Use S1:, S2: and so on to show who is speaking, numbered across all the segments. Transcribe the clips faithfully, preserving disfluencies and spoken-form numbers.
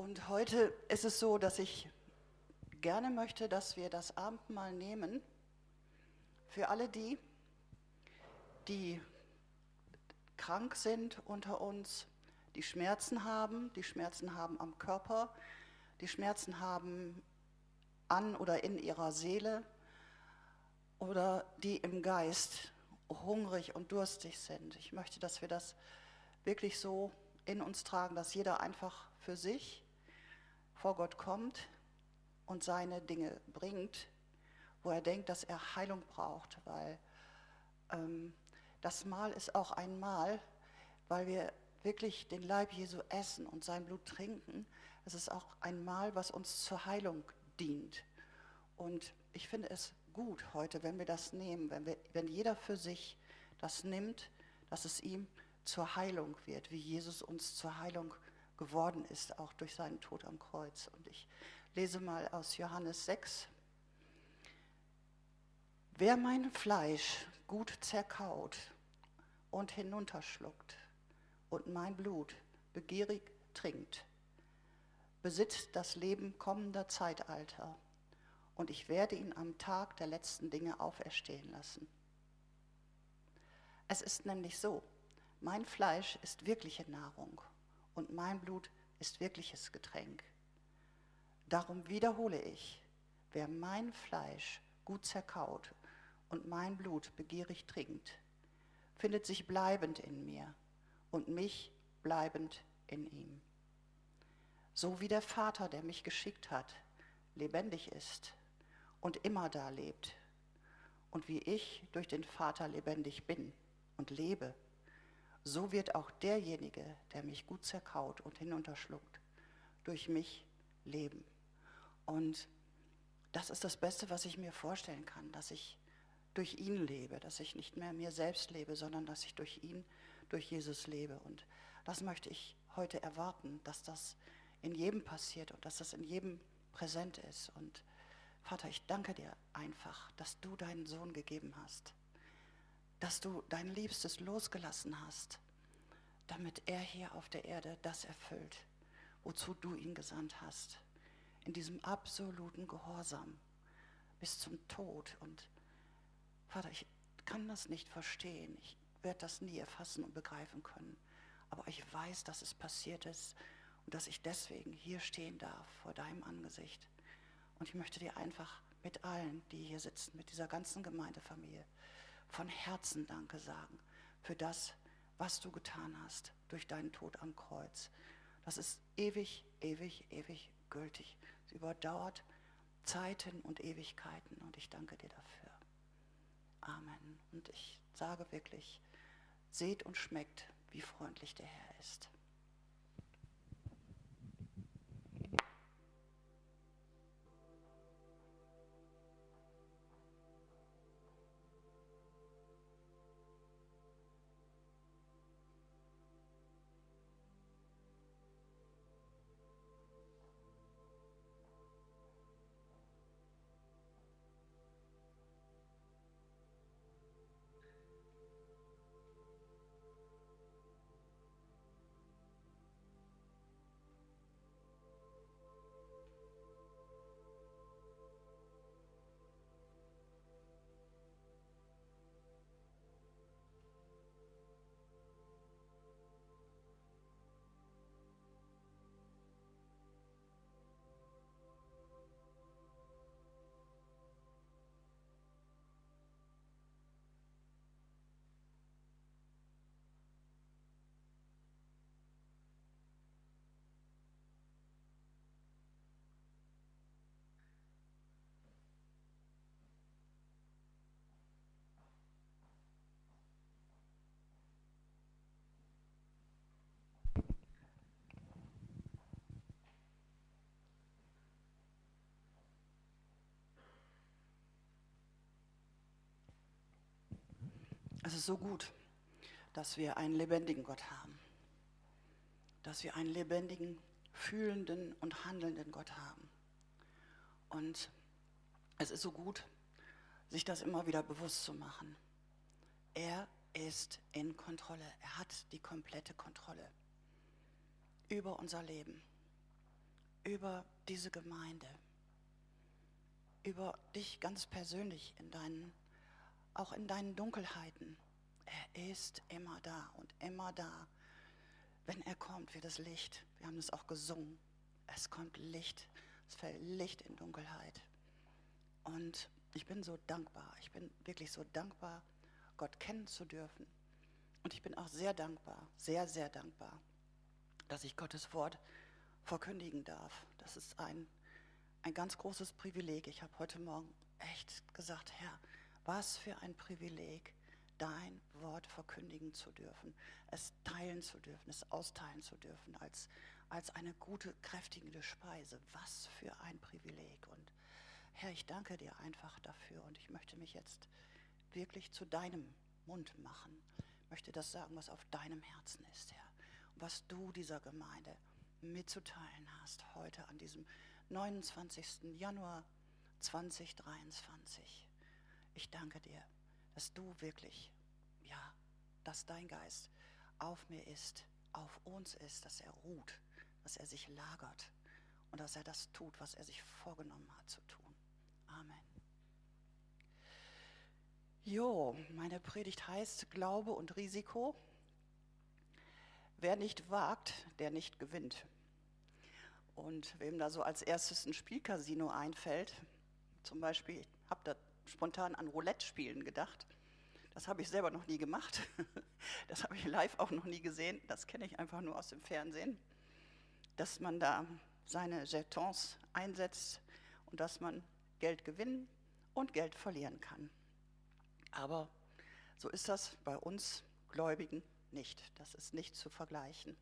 S1: Und heute ist es so, dass ich gerne möchte, dass wir das Abendmahl nehmen für alle die, die krank sind unter uns, die Schmerzen haben, die Schmerzen haben am Körper, die Schmerzen haben an oder in ihrer Seele oder die im Geist hungrig und durstig sind. Ich möchte, dass wir das wirklich so in uns tragen, dass jeder einfach für sich vor Gott kommt und seine Dinge bringt, wo er denkt, dass er Heilung braucht, weil ähm, das Mahl ist auch ein Mahl, weil wir wirklich den Leib Jesu essen und sein Blut trinken. Es ist auch ein Mahl, was uns zur Heilung dient. Und ich finde es gut heute, wenn wir das nehmen, wenn, wir, wenn jeder für sich das nimmt, dass es ihm zur Heilung wird, wie Jesus uns zur Heilung geworden ist, auch durch seinen Tod am Kreuz. Und ich lese mal aus Johannes sechs. Wer mein Fleisch gut zerkaut und hinunterschluckt und mein Blut begierig trinkt, besitzt das Leben kommender Zeitalter, und ich werde ihn am Tag der letzten Dinge auferstehen lassen. Es ist nämlich so, mein Fleisch ist wirkliche Nahrung und mein Blut ist wirkliches Getränk. Darum wiederhole ich, wer mein Fleisch gut zerkaut und mein Blut begierig trinkt, findet sich bleibend in mir und mich bleibend in ihm. So wie der Vater, der mich geschickt hat, lebendig ist und immer da lebt, und wie ich durch den Vater lebendig bin und lebe, so wird auch derjenige, der mich gut zerkaut und hinunterschluckt, durch mich leben. Und das ist das Beste, was ich mir vorstellen kann, dass ich durch ihn lebe, dass ich nicht mehr mir selbst lebe, sondern dass ich durch ihn, durch Jesus lebe. Und das möchte ich heute erwarten, dass das in jedem passiert und dass das in jedem präsent ist. Und Vater, ich danke dir einfach, dass du deinen Sohn gegeben hast, dass du dein Liebstes losgelassen hast, damit er hier auf der Erde das erfüllt, wozu du ihn gesandt hast, in diesem absoluten Gehorsam bis zum Tod. Und Vater, ich kann das nicht verstehen, ich werde das nie erfassen und begreifen können, aber ich weiß, dass es passiert ist und dass ich deswegen hier stehen darf vor deinem Angesicht. Und ich möchte dir einfach mit allen, die hier sitzen, mit dieser ganzen Gemeindefamilie, von Herzen Danke sagen für das, was du getan hast durch deinen Tod am Kreuz. Das ist ewig, ewig, ewig gültig. Es überdauert Zeiten und Ewigkeiten und ich danke dir dafür. Amen. Und ich sage wirklich, seht und schmeckt, wie freundlich der Herr ist. Es ist so gut, dass wir einen lebendigen Gott haben, dass wir einen lebendigen, fühlenden und handelnden Gott haben. Und es ist so gut, sich das immer wieder bewusst zu machen. Er ist in Kontrolle. Er hat die komplette Kontrolle über unser Leben. über diese Gemeinde, über dich ganz persönlich, in deinen, auch in deinen Dunkelheiten. Er ist immer da und immer da. Wenn er kommt, wird es Licht. Wir haben es auch gesungen. Es kommt Licht. Es fällt Licht in Dunkelheit. Und ich bin so dankbar. Ich bin wirklich so dankbar, Gott kennen zu dürfen. Und ich bin auch sehr dankbar, sehr, sehr dankbar, dass ich Gottes Wort verkündigen darf. Das ist ein, ein ganz großes Privileg. Ich habe heute Morgen echt gesagt, Herr, was für ein Privileg, dein Wort verkündigen zu dürfen, es teilen zu dürfen, es austeilen zu dürfen als, als eine gute, kräftigende Speise. Was für ein Privileg. Und Herr, ich danke dir einfach dafür und ich möchte mich jetzt wirklich zu deinem Mund machen. Ich möchte das sagen, was auf deinem Herzen ist, Herr. Und was du dieser Gemeinde mitzuteilen hast heute an diesem neunundzwanzigsten Januar zweitausenddreiundzwanzig. Ich danke dir, dass du wirklich, ja, dass dein Geist auf mir ist, auf uns ist, dass er ruht, dass er sich lagert und dass er das tut, was er sich vorgenommen hat zu tun. Amen. Jo, meine Predigt heißt Glaube und Risiko. Wer nicht wagt, der nicht gewinnt. Und wem da so als erstes ein Spielcasino einfällt, zum Beispiel, ich habe da spontan an Roulette-Spielen gedacht. Das habe ich selber noch nie gemacht. Das habe ich live auch noch nie gesehen. Das kenne ich einfach nur aus dem Fernsehen. Dass man da seine Jetons einsetzt und dass man Geld gewinnen und Geld verlieren kann. Aber so ist das bei uns Gläubigen nicht. Das ist nicht zu vergleichen.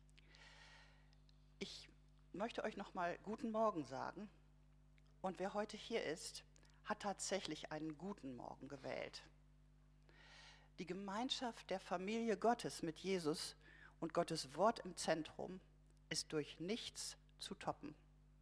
S1: Ich möchte euch noch mal guten Morgen sagen. Und wer heute hier ist, hat tatsächlich einen guten Morgen gewählt. Die Gemeinschaft der Familie Gottes mit Jesus und Gottes Wort im Zentrum ist durch nichts zu toppen.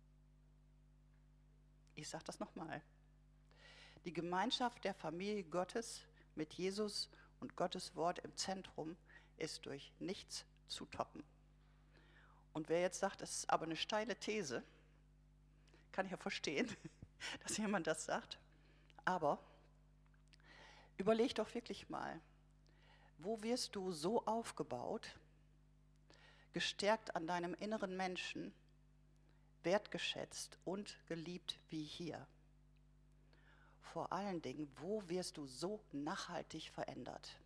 S1: Ich sage das nochmal. Die Gemeinschaft der Familie Gottes mit Jesus und Gottes Wort im Zentrum ist durch nichts zu toppen. Und wer jetzt sagt, das ist aber eine steile These, kann ich ja verstehen, dass jemand das sagt. Aber überleg doch wirklich mal, wo wirst du so aufgebaut, gestärkt an deinem inneren Menschen, wertgeschätzt und geliebt wie hier? Vor allen Dingen, wo wirst du so nachhaltig verändert?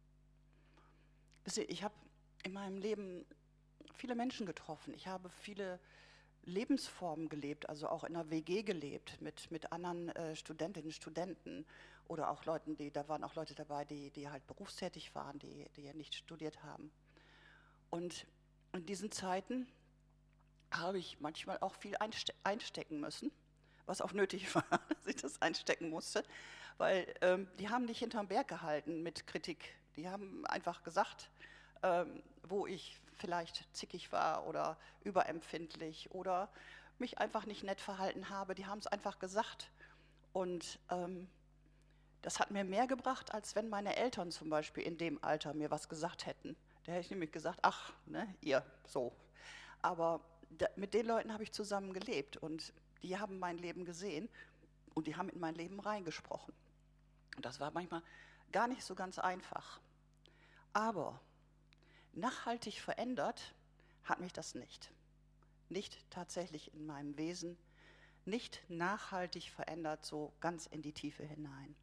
S1: Wisst ihr, ich habe in meinem Leben viele Menschen getroffen. Ich habe viele Lebensformen gelebt, also auch in einer W G gelebt mit, mit anderen äh, Studentinnen, Studenten oder auch Leuten, die, da waren auch Leute dabei, die, die halt berufstätig waren, die, die ja nicht studiert haben. Und in diesen Zeiten habe ich manchmal auch viel einste- einstecken müssen, was auch nötig war, dass ich das einstecken musste, weil ähm, die haben nicht hinterm Berg gehalten mit Kritik. Die haben einfach gesagt, ähm, wo ich vielleicht zickig war oder überempfindlich oder mich einfach nicht nett verhalten habe. Die haben es einfach gesagt. Und ähm, das hat mir mehr gebracht, als wenn meine Eltern zum Beispiel in dem Alter mir was gesagt hätten. Da hätte ich nämlich gesagt, ach, ne, ihr, so. Aber da, mit den Leuten habe ich zusammen gelebt und die haben mein Leben gesehen und die haben in mein Leben reingesprochen. Und das war manchmal gar nicht so ganz einfach. Aber nachhaltig verändert hat mich das nicht. Nicht tatsächlich in meinem Wesen, nicht nachhaltig verändert, so ganz in die Tiefe hinein.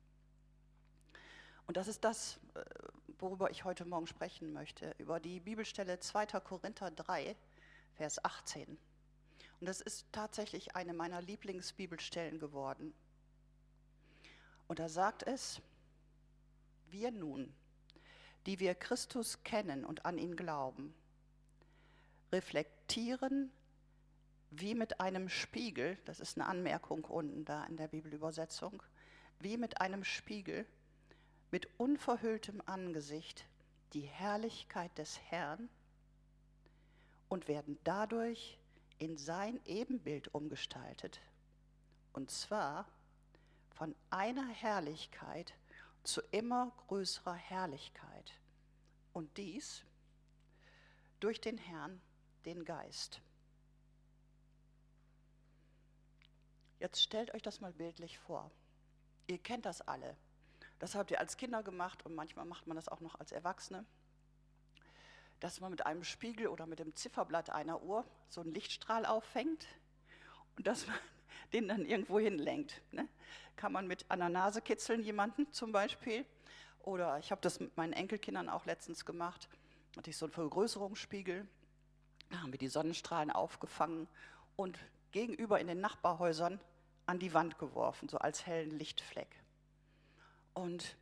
S1: Und das ist das, worüber ich heute Morgen sprechen möchte, über die Bibelstelle zweiter Korinther drei, Vers achtzehn. Und das ist tatsächlich eine meiner Lieblingsbibelstellen geworden. Und da sagt es, wir nun, die wir Christus kennen und an ihn glauben, reflektieren wie mit einem Spiegel, das ist eine Anmerkung unten da in der Bibelübersetzung, wie mit einem Spiegel, mit unverhülltem Angesicht die Herrlichkeit des Herrn und werden dadurch in sein Ebenbild umgestaltet, und zwar von einer Herrlichkeit zu immer größerer Herrlichkeit. Und dies durch den Herrn, den Geist. Jetzt stellt euch das mal bildlich vor. Ihr kennt das alle. Das habt ihr als Kinder gemacht und manchmal macht man das auch noch als Erwachsene, dass man mit einem Spiegel oder mit dem Zifferblatt einer Uhr so einen Lichtstrahl auffängt und dass man den dann irgendwo hinlenkt. Ne? Kann man mit an der Nase kitzeln jemanden zum Beispiel. Oder ich habe das mit meinen Enkelkindern auch letztens gemacht. Da hatte ich so einen Vergrößerungsspiegel. Da haben wir die Sonnenstrahlen aufgefangen und gegenüber in den Nachbarhäusern an die Wand geworfen, so als hellen Lichtfleck. Und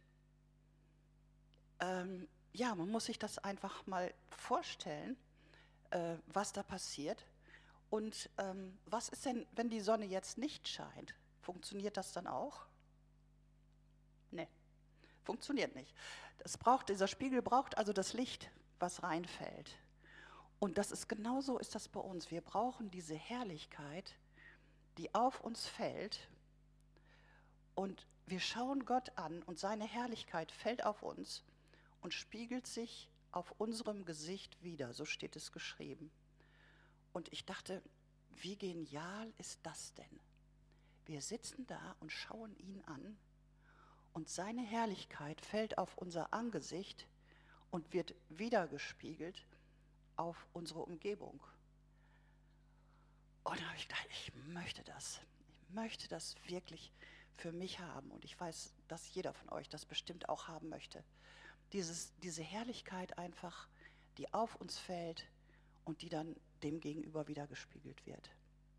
S1: ähm, ja, man muss sich das einfach mal vorstellen, äh, was da passiert. Und ähm, was ist denn, wenn die Sonne jetzt nicht scheint? Funktioniert das dann auch? Nee, funktioniert nicht. Das braucht, dieser Spiegel braucht also das Licht, was reinfällt. Und das ist genauso ist das bei uns. Wir brauchen diese Herrlichkeit, die auf uns fällt. Und wir schauen Gott an und seine Herrlichkeit fällt auf uns und spiegelt sich auf unserem Gesicht wider. So steht es geschrieben. Und ich dachte, wie genial ist das denn? Wir sitzen da und schauen ihn an und seine Herrlichkeit fällt auf unser Angesicht und wird wiedergespiegelt auf unsere Umgebung. Und da habe ich gedacht, ich möchte das. Ich möchte das wirklich für mich haben. Und ich weiß, dass jeder von euch das bestimmt auch haben möchte. Dieses, diese Herrlichkeit einfach, die auf uns fällt und die dann dem Gegenüber wiedergespiegelt wird.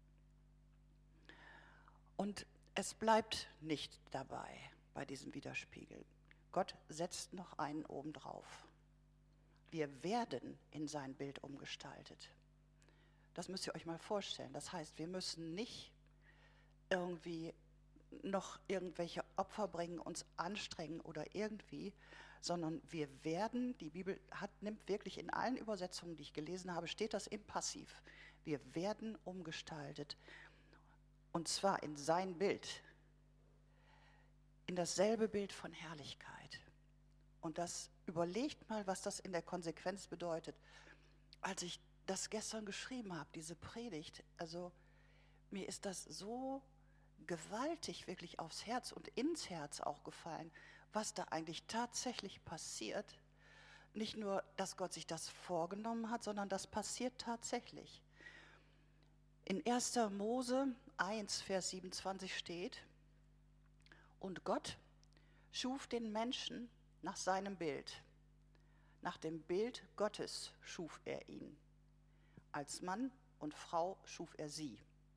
S1: Und es bleibt nicht dabei, bei diesem Widerspiegel. Gott setzt noch einen obendrauf. Wir werden in sein Bild umgestaltet. Das müsst ihr euch mal vorstellen. Das heißt, wir müssen nicht irgendwie noch irgendwelche Opfer bringen, uns anstrengen oder irgendwie, sondern wir werden, die Bibel hat, nimmt wirklich in allen Übersetzungen, die ich gelesen habe, steht das im Passiv. Wir werden umgestaltet und zwar in sein Bild, in dasselbe Bild von Herrlichkeit. Und das überlegt mal, was das in der Konsequenz bedeutet. Als ich das gestern geschrieben habe, diese Predigt, also mir ist das so gewaltig wirklich aufs Herz und ins Herz auch gefallen, was da eigentlich tatsächlich passiert. Nicht nur, dass Gott sich das vorgenommen hat, sondern das passiert tatsächlich. In erster Mose eins, Vers siebenundzwanzig steht, und Gott schuf den Menschen nach seinem Bild. Nach dem Bild Gottes schuf er ihn. Als Mann und Frau schuf er sie.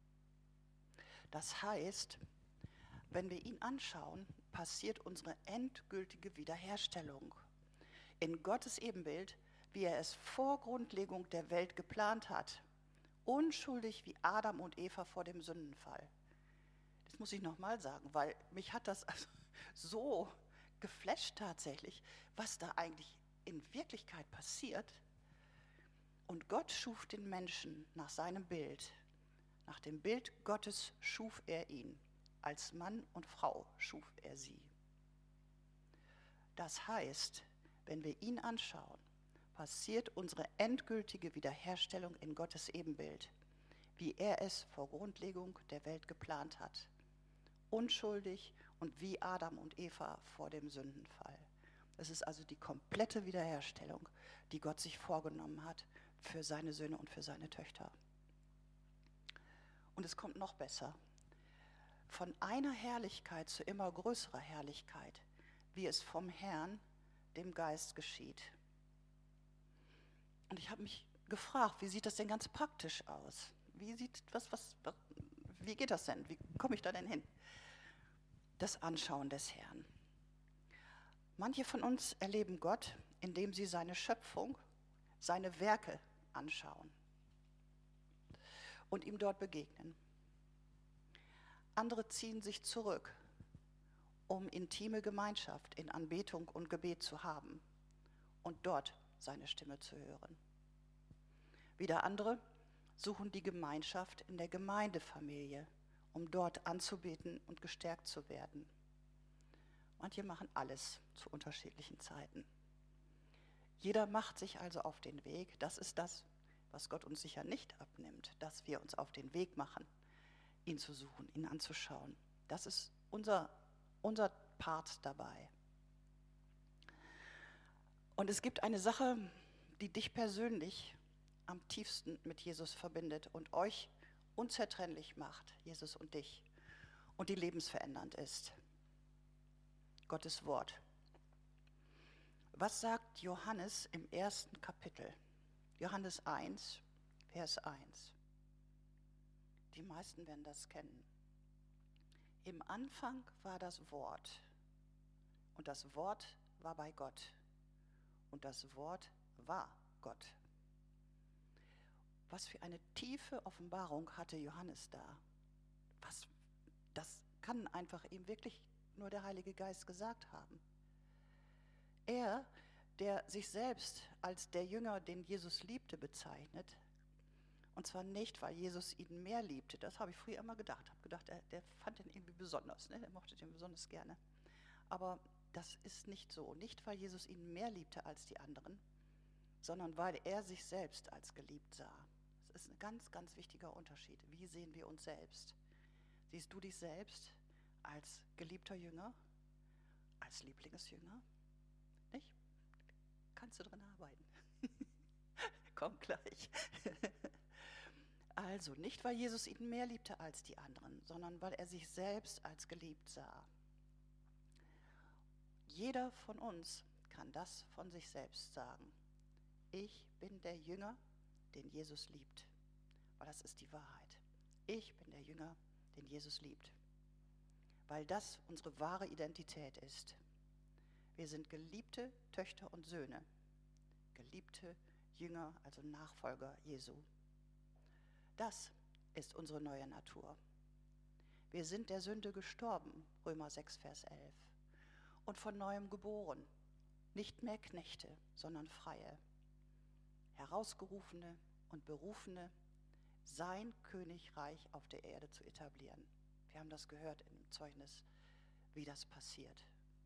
S1: Das heißt, wenn wir ihn anschauen, passiert unsere endgültige Wiederherstellung. In Gottes Ebenbild, wie er es vor Grundlegung der Welt geplant hat. Unschuldig wie Adam und Eva vor dem Sündenfall. Das muss ich nochmal sagen, weil mich hat das also so geflasht tatsächlich, was da eigentlich in Wirklichkeit passiert. Und Gott schuf den Menschen nach seinem Bild. Nach dem Bild Gottes schuf er ihn. Als Mann und Frau schuf er sie. Das heißt, wenn wir ihn anschauen, passiert unsere endgültige Wiederherstellung in Gottes Ebenbild, wie er es vor Grundlegung der Welt geplant hat. Unschuldig und wie Adam und Eva vor dem Sündenfall. Es ist also die komplette Wiederherstellung, die Gott sich vorgenommen hat für seine Söhne und für seine Töchter. Und es kommt noch besser. Von einer Herrlichkeit zu immer größerer Herrlichkeit, wie es vom Herrn, dem Geist geschieht. Und ich habe mich gefragt, wie sieht das denn ganz praktisch aus? Wie sieht was, was, was, wie geht das denn? Wie komme ich da denn hin? Das Anschauen des Herrn. Manche von uns erleben Gott, indem sie seine Schöpfung, seine Werke anschauen und ihm dort begegnen. Andere ziehen sich zurück, um intime Gemeinschaft in Anbetung und Gebet zu haben und dort seine Stimme zu hören. Wieder andere suchen die Gemeinschaft in der Gemeindefamilie, um dort anzubeten und gestärkt zu werden. Manche machen alles zu unterschiedlichen Zeiten. Jeder macht sich also auf den Weg. Das ist das, was Gott uns sicher nicht abnimmt, dass wir uns auf den Weg machen, ihn zu suchen, ihn anzuschauen. Das ist unser, unser Part dabei. Und es gibt eine Sache, die dich persönlich am tiefsten mit Jesus verbindet und euch unzertrennlich macht, Jesus und dich, und die lebensverändernd ist. Gottes Wort. Was sagt Johannes im ersten Kapitel? Johannes eins, Vers eins. Die meisten werden das kennen. Im Anfang war das Wort und das Wort war bei Gott und das Wort war Gott. Was für eine tiefe Offenbarung hatte Johannes da? Was, das kann einfach ihm wirklich nur der Heilige Geist gesagt haben. Er, der sich selbst als der Jünger, den Jesus liebte, bezeichnet, und zwar nicht, weil Jesus ihn mehr liebte, das habe ich früher immer gedacht, habe gedacht, er, der fand ihn irgendwie besonders, ne? Er mochte den besonders gerne. Aber das ist nicht so, nicht weil Jesus ihn mehr liebte als die anderen, sondern weil er sich selbst als geliebt sah. Das ist ein ganz, ganz wichtiger Unterschied. Wie sehen wir uns selbst? Siehst du dich selbst als geliebter Jünger, als Lieblingsjünger? Nicht? Kannst du dran arbeiten? Komm gleich. Also, nicht weil Jesus ihn mehr liebte als die anderen, sondern weil er sich selbst als geliebt sah. Jeder von uns kann das von sich selbst sagen. Ich bin der Jünger, den Jesus liebt. Weil das ist die Wahrheit. Ich bin der Jünger, den Jesus liebt. Weil das unsere wahre Identität ist. Wir sind geliebte Töchter und Söhne. Geliebte Jünger, also Nachfolger Jesu. Das ist unsere neue Natur. Wir sind der Sünde gestorben, Römer sechs, Vers elf, und von neuem geboren, nicht mehr Knechte, sondern Freie, Herausgerufene und Berufene, sein Königreich auf der Erde zu etablieren. Wir haben das gehört im Zeugnis, wie das passiert.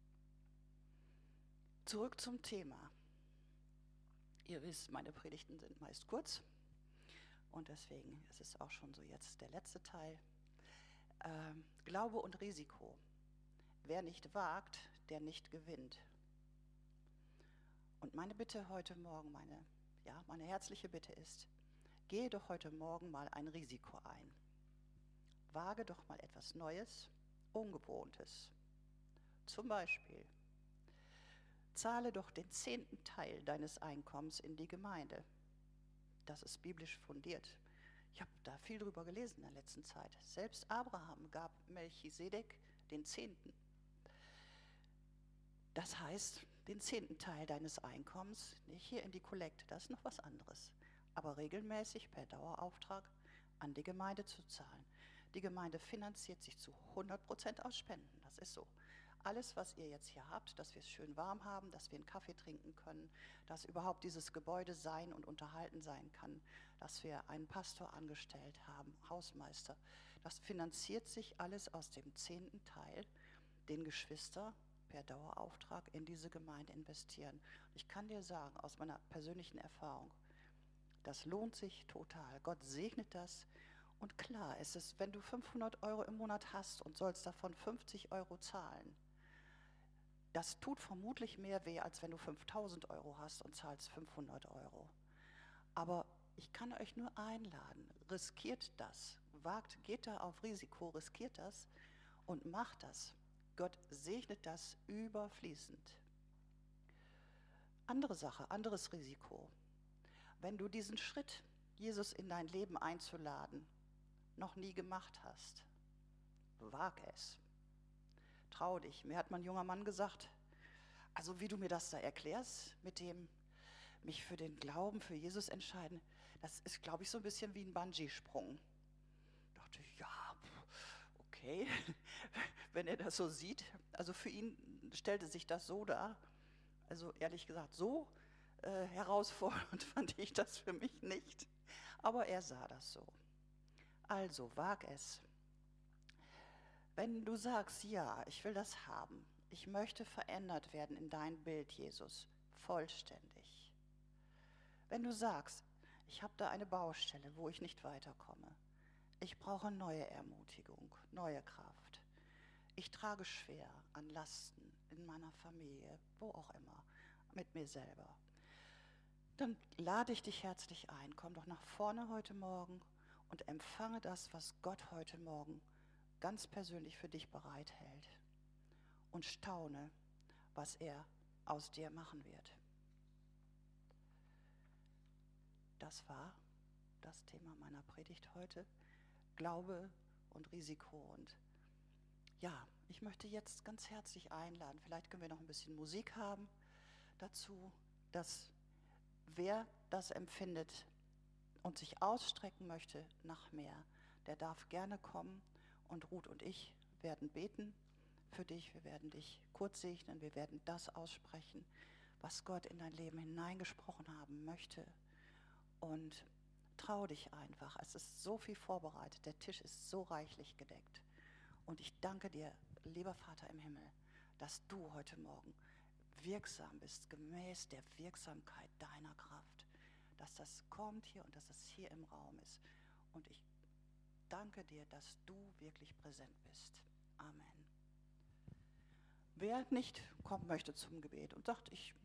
S1: Zurück zum Thema. Ihr wisst, meine Predigten sind meist kurz. Und deswegen ist es auch schon so jetzt der letzte Teil. Ähm, Glaube und Risiko. Wer nicht wagt, der nicht gewinnt. Und meine Bitte heute Morgen, meine, ja, meine herzliche Bitte ist, gehe doch heute Morgen mal ein Risiko ein. Wage doch mal etwas Neues, Ungewohntes. Zum Beispiel, zahle doch den zehnten Teil deines Einkommens in die Gemeinde. Das ist biblisch fundiert. Ich habe da viel drüber gelesen in der letzten Zeit. Selbst Abraham gab Melchisedek den Zehnten. Das heißt, den zehnten Teil deines Einkommens, nicht hier in die Kollekte, das ist noch was anderes, aber regelmäßig per Dauerauftrag an die Gemeinde zu zahlen. Die Gemeinde finanziert sich zu hundert Prozent aus Spenden, das ist so. Alles, was ihr jetzt hier habt, dass wir es schön warm haben, dass wir einen Kaffee trinken können, dass überhaupt dieses Gebäude sein und unterhalten sein kann, dass wir einen Pastor angestellt haben, Hausmeister, das finanziert sich alles aus dem zehnten Teil, den Geschwister per Dauerauftrag in diese Gemeinde investieren. Ich kann dir sagen, aus meiner persönlichen Erfahrung, das lohnt sich total. Gott segnet das. Und klar ist es, wenn du fünfhundert Euro im Monat hast und sollst davon fünfzig Euro zahlen, das tut vermutlich mehr weh, als wenn du fünftausend Euro hast und zahlst fünfhundert Euro. Aber ich kann euch nur einladen, riskiert das, wagt, geht da auf Risiko, riskiert das und macht das. Gott segnet das überfließend. Andere Sache, anderes Risiko. Wenn du diesen Schritt, Jesus in dein Leben einzuladen, noch nie gemacht hast, wag es. Trau dich. Mir hat mein junger Mann gesagt, also wie du mir das da erklärst, mit dem mich für den Glauben, für Jesus entscheiden, das ist, glaube ich, so ein bisschen wie ein Bungee-Sprung. Ich dachte, ja, okay, wenn er das so sieht. Also für ihn stellte sich das so dar, also ehrlich gesagt, so äh, herausfordernd fand ich das für mich nicht. Aber er sah das so. Also wag es. Wenn du sagst, ja, ich will das haben, ich möchte verändert werden in dein Bild, Jesus, vollständig. Wenn du sagst, ich habe da eine Baustelle, wo ich nicht weiterkomme, Ich brauche neue Ermutigung, neue Kraft. Ich trage schwer an Lasten in meiner Familie, wo auch immer, mit mir selber. Dann lade ich dich herzlich ein. Komm doch nach vorne heute Morgen und empfange das, was Gott heute Morgen ganz persönlich für dich bereithält. Und staune, was er aus dir machen wird. Das war das Thema meiner Predigt heute. Glaube und Risiko. Und ja, ich möchte jetzt ganz herzlich einladen. Vielleicht können wir noch ein bisschen Musik haben dazu, dass wer das empfindet und sich ausstrecken möchte nach mehr, der darf gerne kommen. Und Ruth und ich werden beten für dich. Wir werden dich kurz segnen. Wir werden das aussprechen, was Gott in dein Leben hineingesprochen haben möchte. Und trau dich einfach. Es ist so viel vorbereitet. Der Tisch ist so reichlich gedeckt. Und ich danke dir, lieber Vater im Himmel, dass du heute Morgen wirksam bist, gemäß der Wirksamkeit deiner Kraft. Dass das kommt hier und dass es hier im Raum ist. Und ich danke dir, dass du wirklich präsent bist. Amen. Wer nicht kommen möchte zum Gebet und sagt, ich